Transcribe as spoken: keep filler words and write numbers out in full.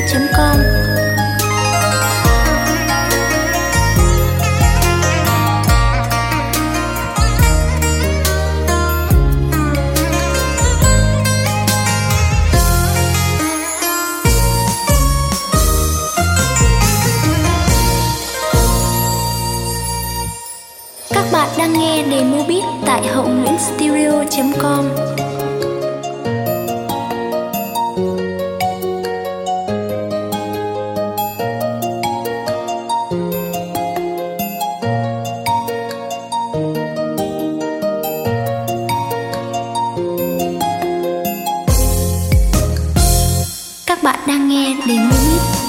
chấm com. Các bạn đang nghe demo beat tại hậu nguyễn studio chấm com. Các bạn đang nghe demo beat.